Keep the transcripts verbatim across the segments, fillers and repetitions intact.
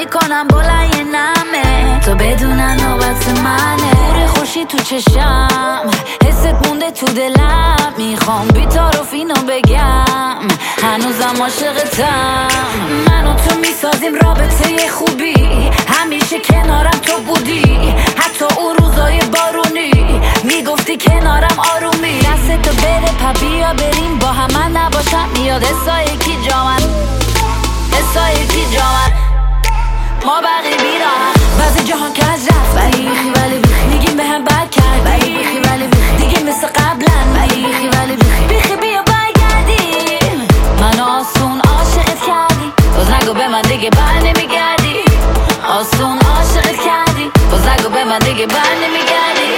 میکنم بلند یه نمه تو بدون نوبت منه. نور خوشی تو چشم، حست مونده تو دلم، میخوام بی‌تعارف اینو بگم هنوزم عاشقتم. من و تو میسازیم رابطه خوبی، همیشه کنارم تو بودی، حتی اون روزای بارونی میگفتی کنارم آرومی. دستتو بده پا بیا بریم با هم، من نباشم میاد حسای کی جامن، حسای کی جامن، ما بقیه بیرام. بعضی جهان که از رفت بیخی ولی بیخی، میگیم به هم بد کرد بیخی ولی بیخی، دیگه مثل قبلن بیخی ولی بیخی، بیخی بیا برگردیم. من آسون عاشقت کردی، باز نگو به من دیگه بر نمیگردی. آسون عاشقت کردی، باز نگو به من دیگه بر نمیگردی.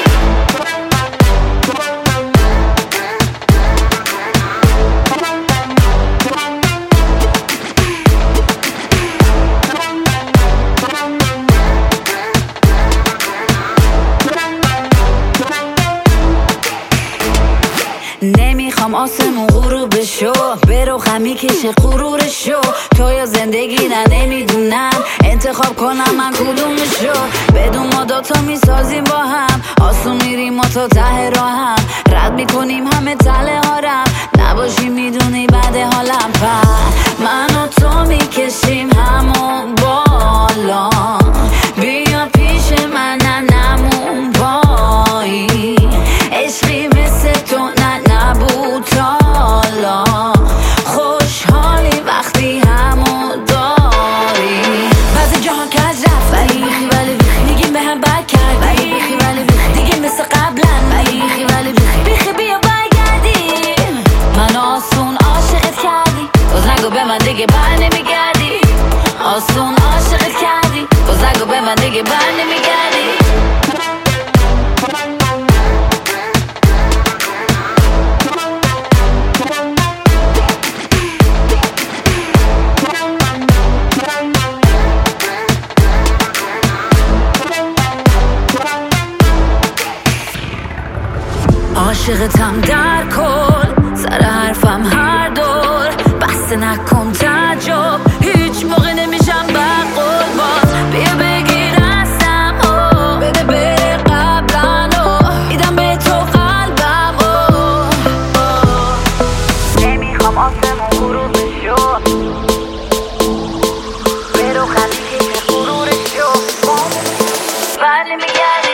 نمیخوام آسمون غروب شو، برو خمی کشه غرورشو. تو یا زندگی نه نمیدونم انتخاب کنم من کدومشو. بدون ما دوتا میسازیم با هم، آسون میریم ما تا ته راه هم، رد میکنیم همه تله هارم، نباشی میدونی بعد حالم. پر من و تو میکشیم همون بالا، بیا پیش من نمون پایی، عشقی مثل تو نه نبود تالا، خوشحالی وقتی همو داری. بعضی جهان که از رفت بیخی ولی بیخی، میگیم به هم بد کرد بیخی ولی بیخی، دیگه مثل قبلن بیخی ولی بیخی، بیخی بیا برگردیم. من آسون عاشقت کردی، باز نگو به من دیگه بر نمیگردی. آسون عاشقت کردی، باز نگو به من دیگه بر نمیگردی. عاشقتم در کل، سر حرفم هر دور، بسته نکن تعجب، هیچ موقع نمیشم بقول. باز بیا بگیر هستم و بده بره قبلن و ایدم به تو قلبم و نمیخوام آسمون غروب شو، برو خمی که غرورشو ولی میگرد.